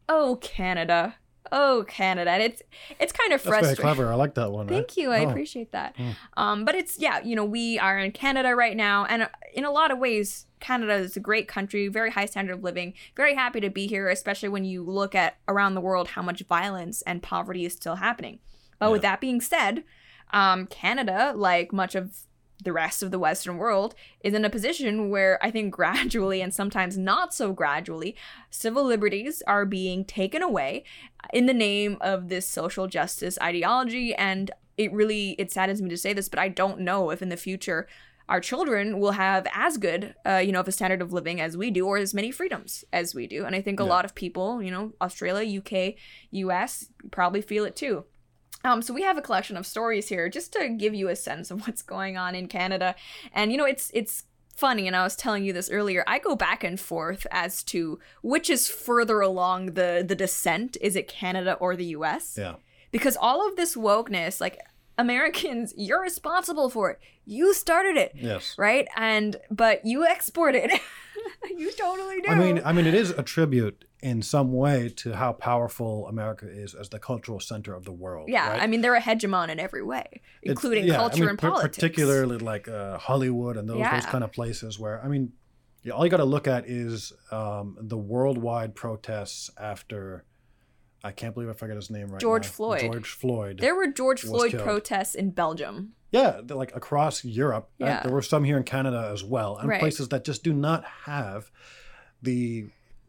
Canada. Canada. And it's kind of That's very frustrating. clever. I like that one. Thank you. I appreciate that. But it's, yeah, you know, we are in Canada right now. And in a lot of ways, Canada is a great country, very high standard of living, very happy to be here, especially when you look at around the world how much violence and poverty is still happening. But with that being said, Canada, like much of the rest of the Western world, is in a position where I think gradually and sometimes not so gradually, civil liberties are being taken away in the name of this social justice ideology. And it saddens me to say this, but I don't know if in the future our children will have as good, of a standard of living as we do, or as many freedoms as we do. And I think a lot of people, you know, Australia, UK, US, probably feel it too. So we have a collection of stories here just to give you a sense of what's going on in Canada. And, you know, it's funny, and I was telling you this earlier, I go back and forth as to which is further along the descent. Is it Canada or the US? Yeah. Because all of this wokeness, like, Americans, you're responsible for it. You started it. Yes. Right? But you export it. You totally do. I mean, it is a tribute in some way to how powerful America is as the cultural center of the world. Yeah, right? I mean, they're a hegemon in every way, including culture and politics. Particularly like Hollywood and those kind of places where, I mean, all you got to look at is the worldwide protests after, I can't believe I forget his name right George now. Floyd. George Floyd. There were George Floyd killed. protests in Belgium. Yeah, they're like across Europe. Yeah. There were some here in Canada as well, and places that just do not have the,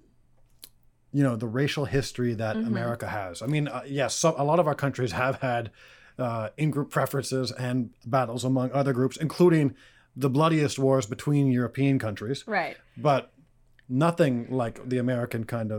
you know, the racial history that America has. I mean, yes, a lot of our countries have had in-group preferences and battles among other groups, including the bloodiest wars between European countries. Right. But nothing like the American kind of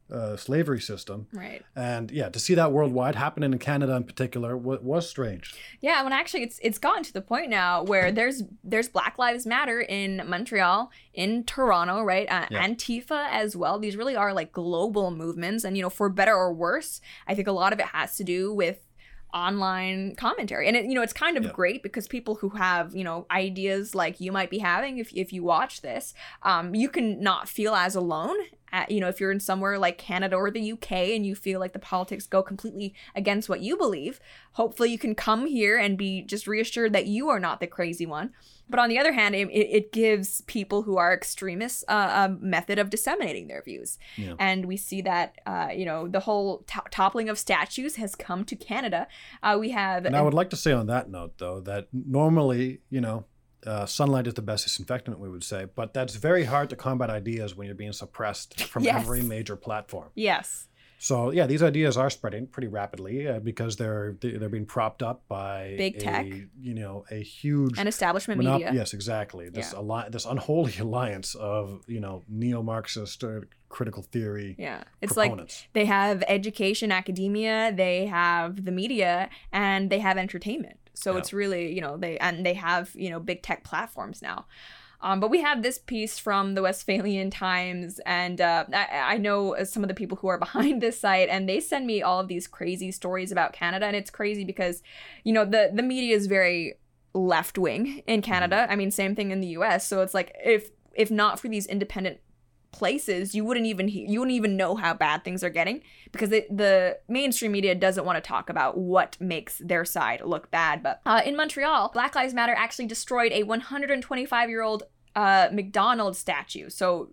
slavery system. Right. And yeah, to see that worldwide happening in Canada in particular was strange. Yeah, when actually it's gotten to the point now where there's Black Lives Matter in Montreal, in Toronto, right? Antifa as well. These really are like global movements, and for better or worse, I think a lot of it has to do with online commentary. And it's kind of great because people who have ideas like you might be having, if you watch this, you can not feel as alone. If you're in somewhere like Canada or the UK and you feel like the politics go completely against what you believe, hopefully you can come here and be just reassured that you are not the crazy one. But on the other hand, it gives people who are extremists a method of disseminating their views. Yeah. And we see that, the whole toppling of statues has come to Canada. We have... And I would like to say on that note, though, that normally, sunlight is the best disinfectant, we would say, but that's very hard to combat ideas when you're being suppressed from every major platform. Yes. So yeah, these ideas are spreading pretty rapidly because they're being propped up by big tech, a huge and establishment media. Yes, exactly. This this unholy alliance of neo-Marxist critical theory. Yeah, it's proponents. Like they have education, academia, they have the media, and they have entertainment. So it's really they have big tech platforms now. But we have this piece from the Westphalian Times, and I know some of the people who are behind this site, and they send me all of these crazy stories about Canada, and it's crazy because, the media is very left-wing in Canada. I mean, same thing in the US. So it's like if not for these independent places, you wouldn't even know how bad things are getting, because the mainstream media doesn't want to talk about what makes their side look bad. But in Montreal, Black Lives Matter actually destroyed a 125-year-old McDonald's statue. So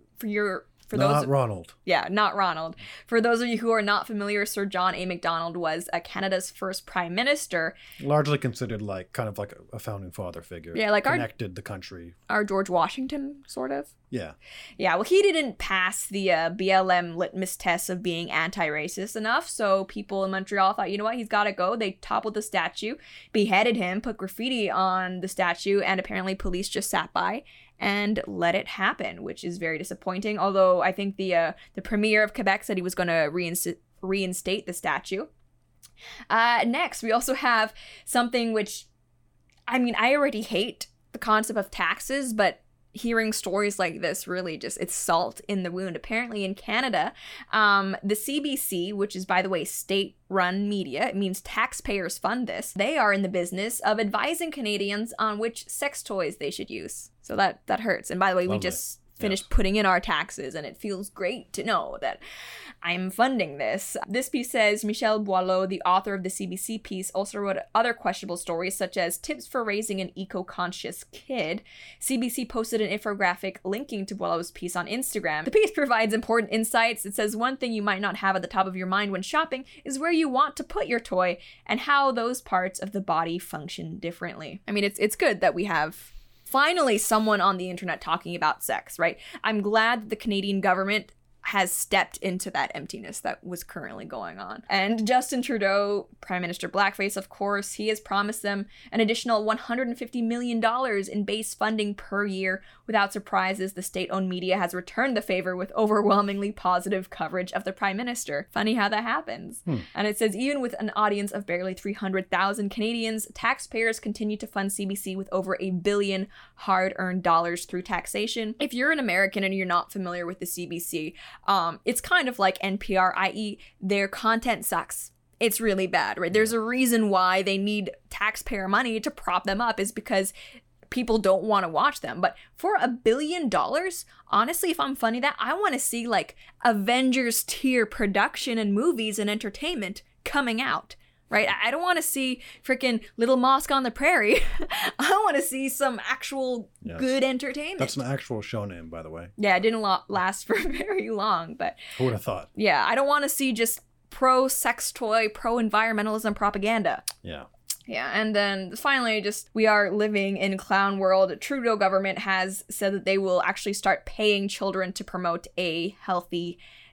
not Ronald. Yeah, not Ronald. For those of you who are not familiar, Sir John A. Macdonald was Canada's first prime minister. Largely considered kind of like a founding father figure. Yeah, like connected the country. Our George Washington, sort of. Yeah. Yeah, well, he didn't pass the BLM litmus test of being anti-racist enough, so people in Montreal thought, you know what, he's got to go. They toppled the statue, beheaded him, put graffiti on the statue, and apparently police just sat by and let it happen, which is very disappointing. Although I think the premier of Quebec said he was going to reinstate the statue. Next, we also have something which, I mean, I already hate the concept of taxes, but hearing stories like this really it's salt in the wound. Apparently in Canada, the CBC, which is, by the way, state-run media, it means taxpayers fund this, they are in the business of advising Canadians on which sex toys they should use. So that hurts. And by the way, we just finished putting in our taxes, and it feels great to know that I'm funding this. This piece says, Michel Boileau, the author of the CBC piece, also wrote other questionable stories, such as tips for raising an eco-conscious kid. CBC posted an infographic linking to Boileau's piece on Instagram. The piece provides important insights. It says, one thing you might not have at the top of your mind when shopping is where you want to put your toy and how those parts of the body function differently. I mean, it's good that we have finally someone on the internet talking about sex, right? I'm glad that the Canadian government has stepped into that emptiness that was currently going on. And Justin Trudeau, Prime Minister Blackface, of course, he has promised them an additional $150 million in base funding per year. Without surprises, the state-owned media has returned the favor with overwhelmingly positive coverage of the Prime Minister. Funny how that happens. And it says, even with an audience of barely 300,000 Canadians, taxpayers continue to fund CBC with over $1 billion hard-earned dollars through taxation. If you're an American and you're not familiar with the CBC, it's kind of like NPR, i.e. their content sucks. It's really bad, right? There's a reason why they need taxpayer money to prop them up, is because people don't want to watch them. But for $1 billion, honestly, if I'm funding that, I want to see like Avengers tier production and movies and entertainment coming out. Right? I don't want to see freaking Little Mosque on the Prairie. I want to see some actual good entertainment. That's an actual show name, by the way. Yeah, it didn't last for very long, but who would have thought? Yeah, I don't want to see just pro-sex toy, pro-environmentalism propaganda. Yeah. Yeah, and then finally, we are living in clown world. Trudeau government has said that they will actually start paying children to promote a healthy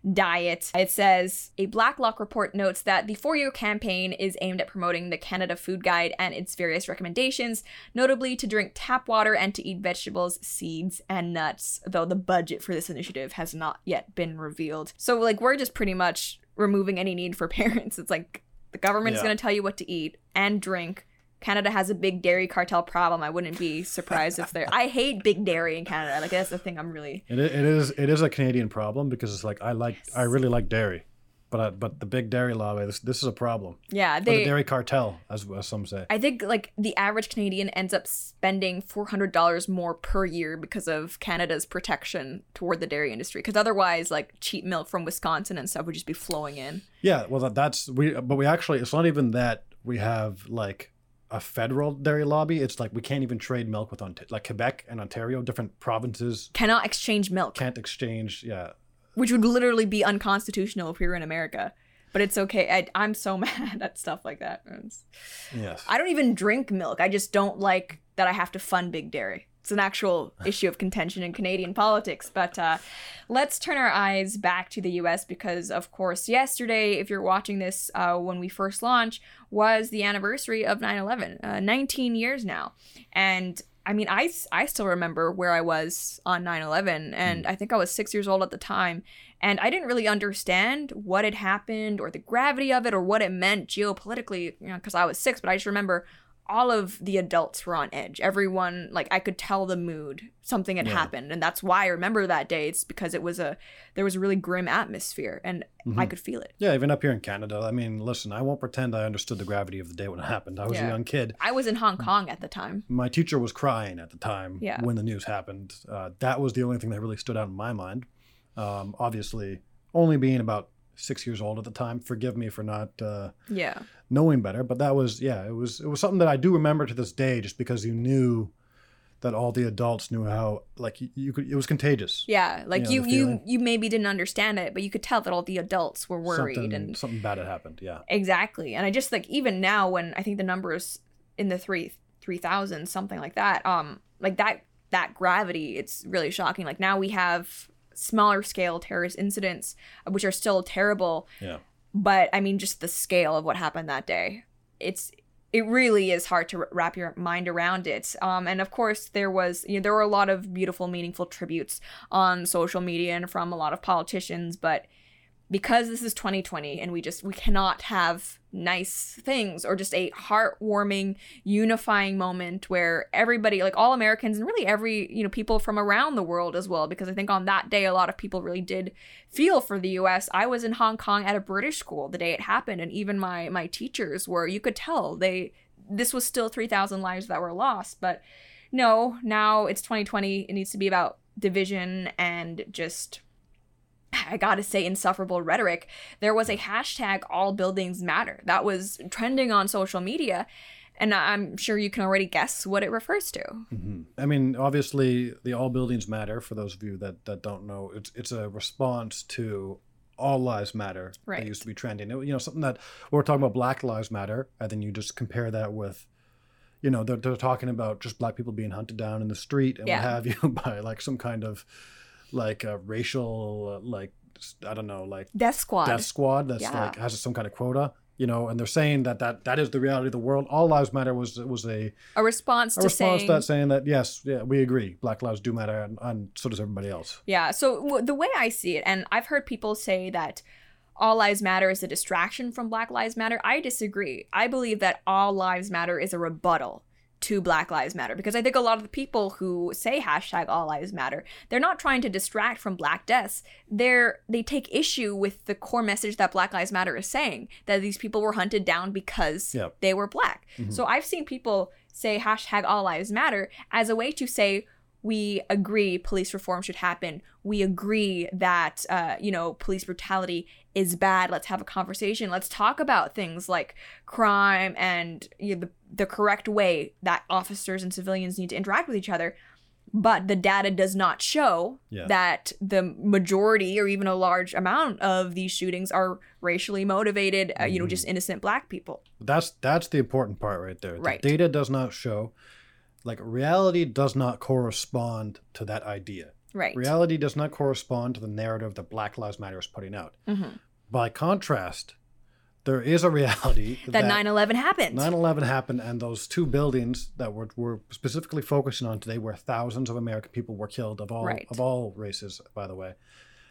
diet. It says, a Blacklock report notes that the 4-year campaign is aimed at promoting the Canada Food Guide and its various recommendations, notably to drink tap water and to eat vegetables, seeds, and nuts, though the budget for this initiative has not yet been revealed. So, like, we're just pretty much removing any need for parents. It's like the government is going to tell you what to eat and drink. Canada has a big dairy cartel problem. I wouldn't be surprised if they're... I hate big dairy in Canada. Like, that's the thing I'm really... It is a Canadian problem because it's like, I really like dairy. But the big dairy lobby, this is a problem. Yeah, the dairy cartel, as some say. I think like the average Canadian ends up spending $400 more per year because of Canada's protection toward the dairy industry. Because otherwise, like cheap milk from Wisconsin and stuff would just be flowing in. Yeah, well, we actually, it's not even that we have like a federal dairy lobby. It's like we can't even trade milk with like Quebec and Ontario, different provinces cannot exchange milk. Can't exchange, yeah. Which would literally be unconstitutional if we were in America. But it's okay. I'm so mad at stuff like that. Yes. I don't even drink milk. I just don't like that I have to fund big dairy. It's an actual issue of contention in Canadian politics. But let's turn our eyes back to the U.S. because, of course, yesterday, if you're watching this when we first launched, was the anniversary of 9/11. 19 years now. And I mean, I still remember where I was on 9/11, and I think I was 6 years old at the time, and I didn't really understand what had happened or the gravity of it or what it meant geopolitically, you know, because I was 6, but I just remember all of the adults were on edge. Everyone, like, I could tell the mood. Something had happened, and that's why I remember that day. It's because there was a really grim atmosphere, and I could feel it. Yeah, even up here in Canada. I mean, listen, I won't pretend I understood the gravity of the day when it happened. I was a young kid. I was in Hong Kong at the time. My teacher was crying at the time when the news happened. That was the only thing that really stood out in my mind. Obviously, only being about 6 years old at the time. Forgive me for not knowing better, but that was it was something that I do remember to this day, just because you knew that all the adults knew how, like, you could, it was contagious. Yeah, like you maybe didn't understand it, but you could tell that all the adults were worried and something bad had happened. Yeah, exactly. And I just, like, even now when I think the number is in the 3,000, something like that, like that gravity, it's really shocking. Like, now we have smaller scale terrorist incidents, which are still terrible. Yeah. But I mean, just the scale of what happened that day, it really is hard to wrap your mind around it. And of course, there were a lot of beautiful, meaningful tributes on social media and from a lot of politicians, but because this is 2020 and we cannot have nice things or just a heartwarming, unifying moment where everybody, like all Americans and really every, people from around the world as well, because I think on that day, a lot of people really did feel for the US. I was in Hong Kong at a British school the day it happened, and even my teachers were, you could tell this was still 3,000 lives that were lost. But no, now it's 2020. It needs to be about division and just, I gotta say, insufferable rhetoric. There was a hashtag all buildings matter that was trending on social media, and I'm sure you can already guess what it refers to. Mm-hmm. I mean, obviously the all buildings matter, for those of you that don't know, it's a response to all lives matter. Right. That used to be trending. Something that we're talking about, Black Lives Matter, and then you just compare that with, they're talking about just Black people being hunted down in the street and what have you by like some kind of like a racial, I don't know, like death squad that's like has some kind of quota, and they're saying that is the reality of the world. All lives matter was a response to saying that yes, we agree, Black lives do matter, and so does everybody else. Yeah. So the way I see it, and I've heard people say that all lives matter is a distraction from Black Lives Matter. I disagree. I believe that all lives matter is a rebuttal to Black Lives Matter, because I think a lot of the people who say hashtag all lives matter, they're not trying to distract from Black deaths. They take issue with the core message that Black Lives Matter is saying, that these people were hunted down because they were Black. Mm-hmm. So I've seen people say hashtag all lives matter as a way to say, we agree police reform should happen. We agree that, police brutality is bad. Let's have a conversation. Let's talk about things like crime and the correct way that officers and civilians need to interact with each other. But the data does not show that the majority or even a large amount of these shootings are racially motivated, just innocent Black people. That's the important part right there. Right. The data does not show. Like, reality does not correspond to that idea. Right. Reality does not correspond to the narrative that Black Lives Matter is putting out. Mm-hmm. By contrast, there is a reality that 9/11 happened. 9/11 happened, and those two buildings that we're specifically focusing on today, where thousands of American people were killed of all races, by the way.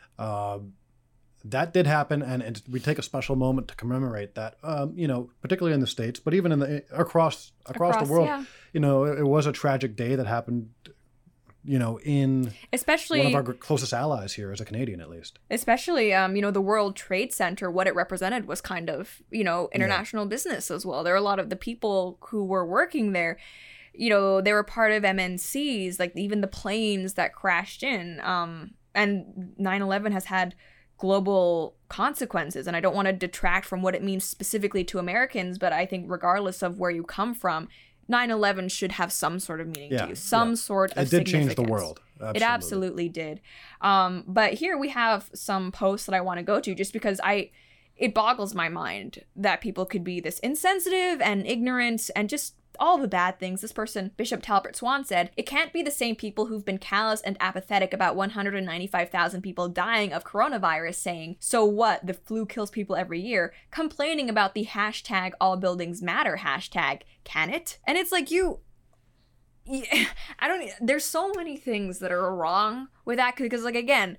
That did happen, and we take a special moment to commemorate that. Particularly in the States, but even across the world. Yeah. It was a tragic day that happened. In especially one of our closest allies here, as a Canadian at least. Especially, the World Trade Center, what it represented was kind of, international business as well. There are a lot of the people who were working there, they were part of MNCs, like even the planes that crashed in. And 9/11 has had global consequences, and I don't want to detract from what it means specifically to Americans, but I think regardless of where you come from, 9/11 should have some sort of meaning to you, some sort of significance. It did change the world. Absolutely. It absolutely did. But here we have some posts that I want to go to just because it boggles my mind that people could be this insensitive and ignorant and just all the bad things. This person, Bishop Talbot Swan, said, "It can't be the same people who've been callous and apathetic about 195,000 people dying of coronavirus saying, 'So what? The flu kills people every year,' complaining about the hashtag all buildings matter hashtag. Can it?" And it's like there's so many things that are wrong with that because again,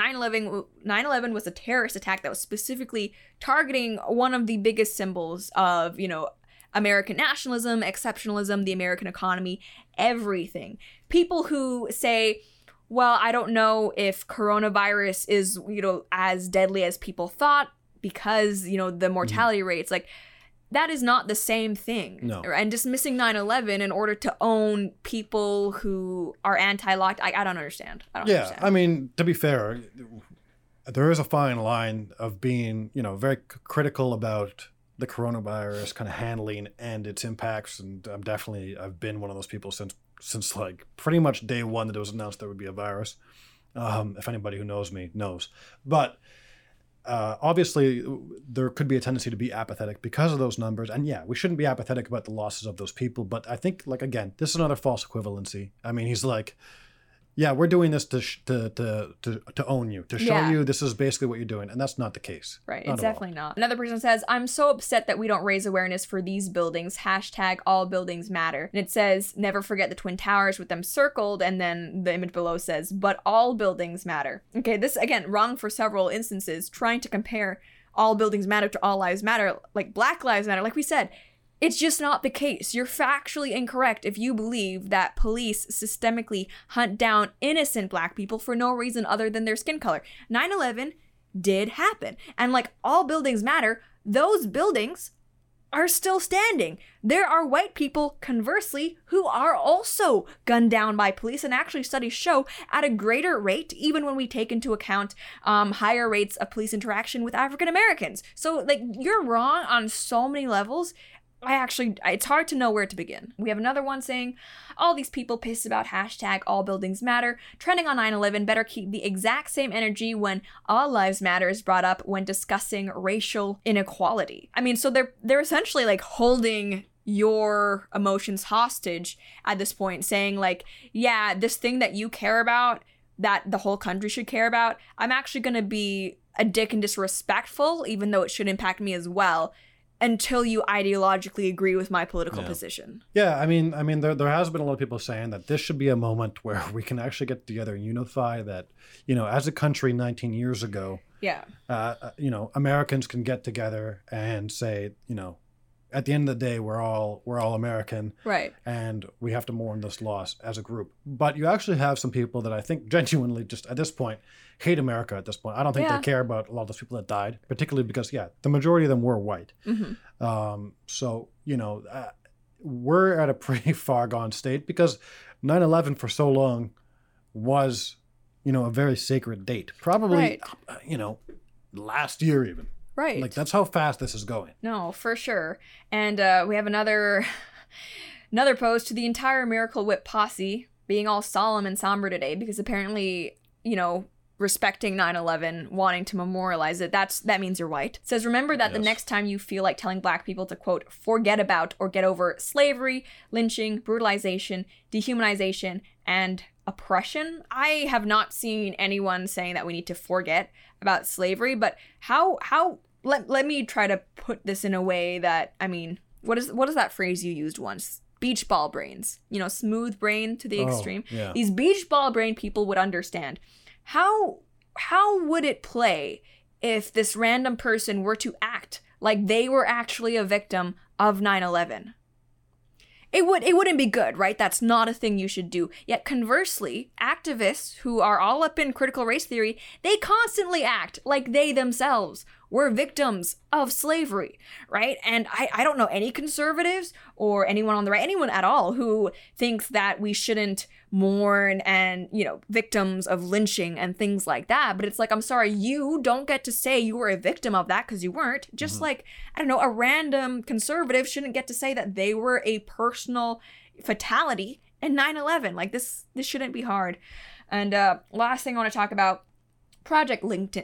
9/11 was a terrorist attack that was specifically targeting one of the biggest symbols of, American nationalism, exceptionalism, the American economy, everything. People who say, well, I don't know if coronavirus is, as deadly as people thought because, the mortality rates, that is not the same thing. No. And dismissing 9/11 in order to own people who are anti-locked, I don't understand. Understand. I mean, to be fair, there is a fine line of being, very critical about the coronavirus kind of handling and its impacts, and I've been one of those people since pretty much day one that it was announced there would be a virus. If anybody who knows me knows, but obviously there could be a tendency to be apathetic because of those numbers, and we shouldn't be apathetic about the losses of those people. But I think again, this is another false equivalency. I mean, he's like, yeah, we're doing this to own you, to show you this is basically what you're doing. And that's not the case. Right. It's definitely not. Another person says, "I'm so upset that we don't raise awareness for these buildings. Hashtag all buildings matter." And it says, "Never forget the Twin Towers with them circled." And then the image below says, "But all buildings matter." Okay, this, again, wrong for several instances. Trying to compare all buildings matter to all lives matter, like Black Lives Matter. Like we said, it's just not the case. You're factually incorrect if you believe that police systemically hunt down innocent Black people for no reason other than their skin color. 9/11 did happen. And all buildings matter, those buildings are still standing. There are white people, conversely, who are also gunned down by police, and actually studies show at a greater rate, even when we take into account higher rates of police interaction with African Americans. So you're wrong on so many levels. It's hard to know where to begin. We have another one saying, "All these people pissed about hashtag all buildings matter, trending on 9/11 better keep the exact same energy when all lives matter is brought up when discussing racial inequality." I mean, so they're essentially holding your emotions hostage at this point, saying this thing that you care about, that the whole country should care about, I'm actually going to be a dick and disrespectful, even though it should impact me as well, until you ideologically agree with my political position. Yeah, I mean, there has been a lot of people saying that this should be a moment where we can actually get together and unify. That, as a country 19 years ago, Americans can get together and say, at the end of the day, we're all American, right? And we have to mourn this loss as a group. But you actually have some people that I think genuinely, just at this point, hate America. At this point, I don't think they care about a lot of those people that died, particularly because the majority of them were white. Mm-hmm. So we're at a pretty far gone state because 9/11 for so long was, a very sacred date. Probably, last year even. Right. That's how fast this is going. No, for sure. And we have another post to the entire Miracle Whip posse being all solemn and somber today because apparently, respecting 9/11, wanting to memorialize it, that means you're white. It says, "Remember that the next time you feel like telling Black people to, quote, forget about or get over slavery, lynching, brutalization, dehumanization, and oppression. I have not seen anyone saying that we need to forget about slavery, but let me try to put this in a way that, I mean, what is that phrase you used once? Beach ball brains, smooth brain to the extreme. Yeah. These beach ball brain people would understand. How would it play if this random person were to act like they were actually a victim of 9/11? It wouldn't be good, right? That's not a thing you should do. Yet conversely, activists who are all up in critical race theory, they constantly act like they themselves were victims of slavery, right? And I don't know any conservatives or anyone on the right, anyone at all who thinks that we shouldn't mourn and, victims of lynching and things like that. But it's like, I'm sorry, you don't get to say you were a victim of that because you weren't. Just like, I don't know, a random conservative shouldn't get to say that they were a personal fatality in 9/11. Like, this shouldn't be hard. And last thing I want to talk about, Project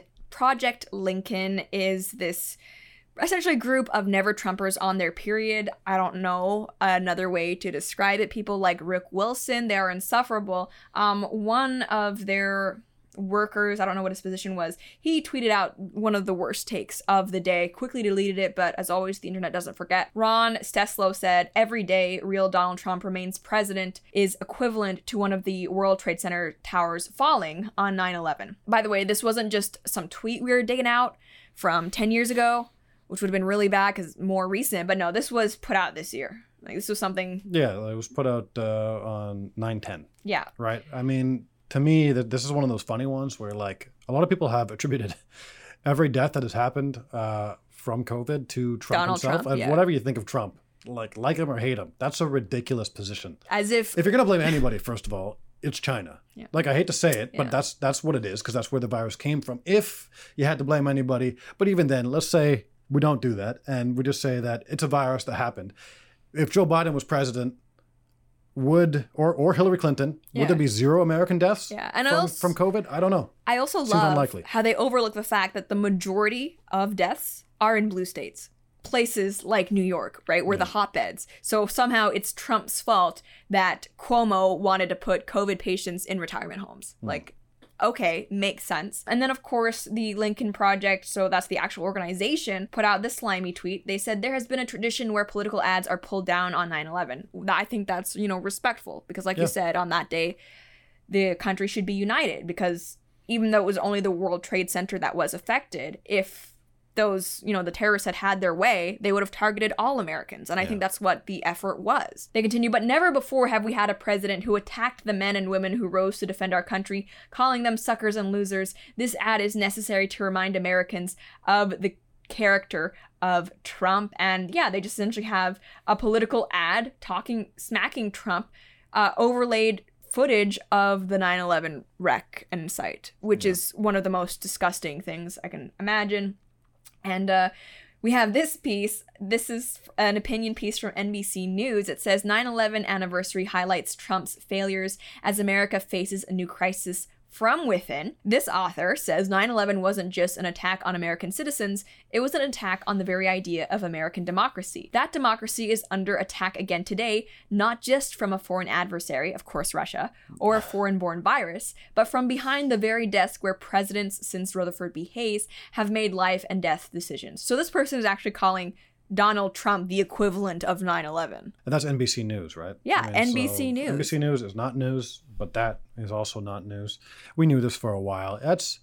Lincoln is this essentially group of never Trumpers on their period. I don't know another way to describe it. People like Rick Wilson, they are insufferable. One of their workers, I don't know what his position was, he tweeted out one of the worst takes of the day, quickly deleted it, but as always, the internet doesn't forget. Ron Steslow said, "Every day real Donald Trump remains president is equivalent to one of the World Trade Center towers falling on 9/11. By the way, this wasn't just some tweet we were digging out from 10 years ago, which would have been really bad because more recent, but no, this was put out this year. Like, this was something... Yeah, it was put out on 9/10. Yeah. Right? I mean, to me, this is one of those funny ones where, like, a lot of people have attributed every death that has happened from COVID to Trump Donald himself. Trump, And yeah. whatever you think of Trump, like him or hate him, that's a ridiculous position. As if you're going to blame anybody, first of all, it's China. Yeah. Like, I hate to say it, but Yeah. that's what it is, because that's where the virus came from. If you had to blame anybody, but even then, let's say we don't do that, and we just say that it's a virus that happened. If Joe Biden was president, or Hillary Clinton, Yeah. would there be 0 American deaths Yeah, and from COVID? I don't know. I also Seems love unlikely. how they overlook the fact that the majority of deaths are in blue states. Places like New York, right, where the hotbeds. So somehow it's Trump's fault that Cuomo wanted to put COVID patients in retirement homes. Like, okay, makes sense. And then, of course, the Lincoln Project, so that's the actual organization, put out this slimy tweet. They said, "There has been a tradition where political ads are pulled down on 9/11. I think that's, respectful, because like you said, on that day, the country should be united, because even though it was only the World Trade Center that was affected, if those, the terrorists had their way, they would have targeted all Americans. And I think that's what the effort was." They continue, "But never before have we had a president who attacked the men and women who rose to defend our country, calling them suckers and losers. This ad is necessary to remind Americans of the character of Trump." And yeah, they just essentially have a political ad smacking Trump, overlaid footage of the 9/11 wreck and site, which is one of the most disgusting things I can imagine. And we have this piece. This is an opinion piece from NBC News. It says, "9/11 anniversary highlights Trump's failures as America faces a new crisis from within." This author says 9/11 wasn't just an attack on American citizens, it was an attack on the very idea of American democracy. That democracy is under attack again today, not just from a foreign adversary, of course Russia, or a foreign-born virus, but from behind the very desk where presidents since Rutherford B. Hayes have made life and death decisions. So this person is actually calling Donald Trump the equivalent of 9/11. And that's NBC News, right? Yeah, NBC News. NBC News is not news, but that is also not news. We knew this for a while.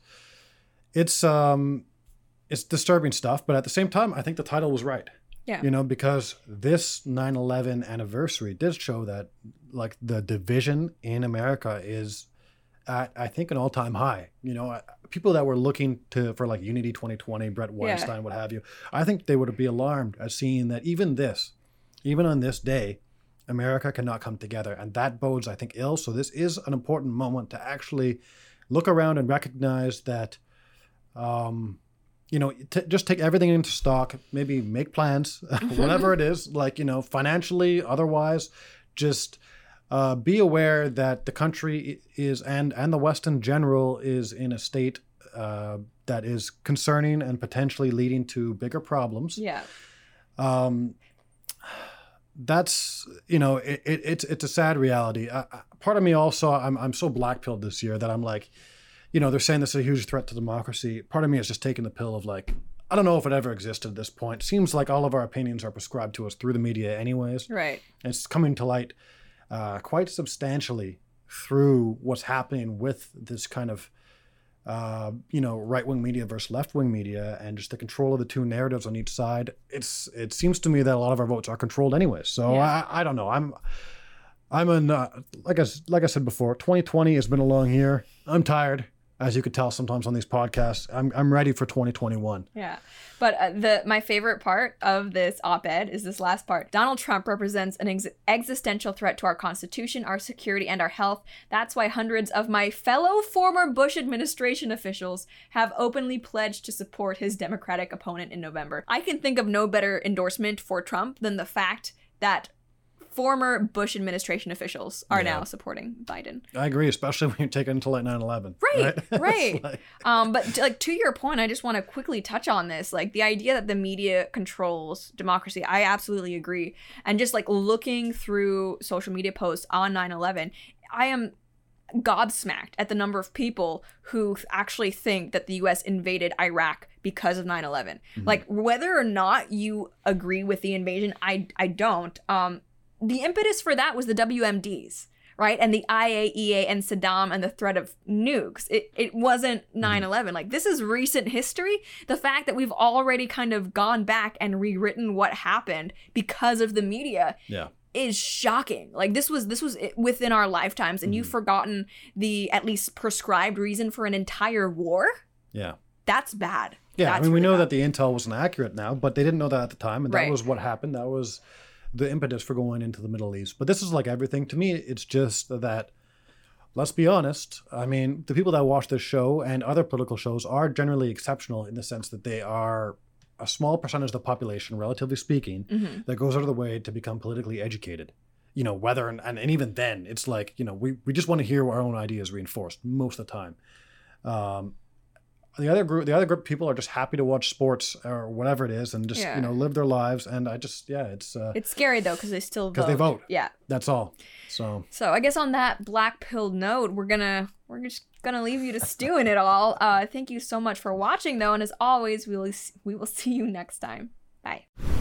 It's disturbing stuff, but at the same time, I think the title was right. Yeah. Because this 9/11 anniversary did show that, like, the division in America is at, I think, an all-time high. People that were looking for like Unity 2020, Brett Weinstein, what have you, I think they would be alarmed at seeing that even on this day, America cannot come together. And that bodes, I think, ill. So this is an important moment to actually look around and recognize that, just take everything into stock, maybe make plans, whatever it is, like, financially, otherwise, just be aware that the country is, and the West in general, is in a state that is concerning and potentially leading to bigger problems. Yeah. that's, you know, it's a sad reality. Part of me also, I'm so black-pilled this year that I'm like, you know, they're saying this is a huge threat to democracy. Part of me is just taking the pill of like, I don't know if it ever existed at this point. Seems like all of our opinions are prescribed to us through the media anyways. Right. And it's coming to light quite substantially through what's happening with this kind of, you know, right-wing media versus left-wing media, and just the control of the two narratives on each side. It seems to me that a lot of our votes are controlled anyway. So yeah. I don't know. I'm in, like I said before, 2020 has been a long year. I'm tired, as you could tell sometimes on these podcasts. I'm ready for 2021. Yeah. But my favorite part of this op-ed is this last part. Donald Trump represents an existential threat to our Constitution, our security, and our health. That's why hundreds of my fellow former Bush administration officials have openly pledged to support his Democratic opponent in November. I can think of no better endorsement for Trump than the fact that former Bush administration officials are now supporting Biden. I agree, especially when you take it until like 9/11. Right. Like... but like to your point, I just want to quickly touch on this. Like the idea that the media controls democracy, I absolutely agree. And just like looking through social media posts on 9/11, I am gobsmacked at the number of people who actually think that the US invaded Iraq because of 9/11. Mm-hmm. Like whether or not you agree with the invasion, I don't. The impetus for that was the WMDs, right? And the IAEA and Saddam and the threat of nukes. It wasn't 9/11. Like, this is recent history. The fact that we've already kind of gone back and rewritten what happened because of the media is shocking. Like, this was within our lifetimes, and you've forgotten the at least prescribed reason for an entire war? Yeah. That's bad. Yeah, That's I mean, we know bad. that the intel wasn't accurate now, but they didn't know that at the time, and that was what happened. That was the impetus for going into the Middle East. But this is like everything. To me, it's just that, let's be honest, I mean, the people that watch this show and other political shows are generally exceptional in the sense that they are a small percentage of the population, relatively speaking, that goes out of the way to become politically educated. You know, whether, and even then, it's like, you know, we just want to hear our own ideas reinforced most of the time. The other group of people are just happy to watch sports or whatever it is and just, you know, live their lives. And I just, it's scary though, because they still vote. Because they vote. Yeah. That's all. So I guess on that black pill note, we're just gonna leave you to stew in it all. Thank you so much for watching though. And as always, we will see you next time. Bye.